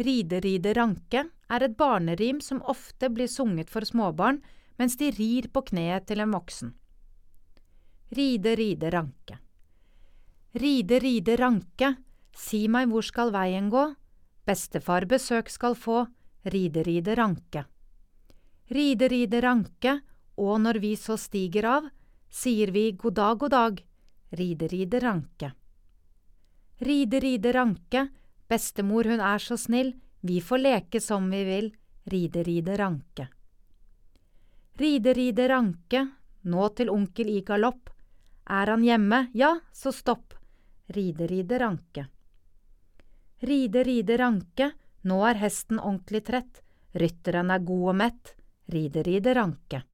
Ride, ride, ranke er et barnerim som ofte blir sunget for småbarn mens de rir på kneet til en voksen. Ride, ride, ranke. Ride, ride, ranke, si meg hvor skal veien gå, bestefar besøk skal få, ride, ride, ranke. Ride, ride, ranke, og når vi så stiger av, sier vi god dag, ride, ride, ranke. Ride, ride, ranke, bestemor hun er så snill, vi får leke som vi vil, ride, ride, ranke. Ride, ride, ranke, nå til onkel i galopp, er han hjemme, ja, så stopp, ride, ride, ranke. Ride, ride, ranke, nå er hesten ordentlig trett, rytteren er god og mett, ride, ride, ranke.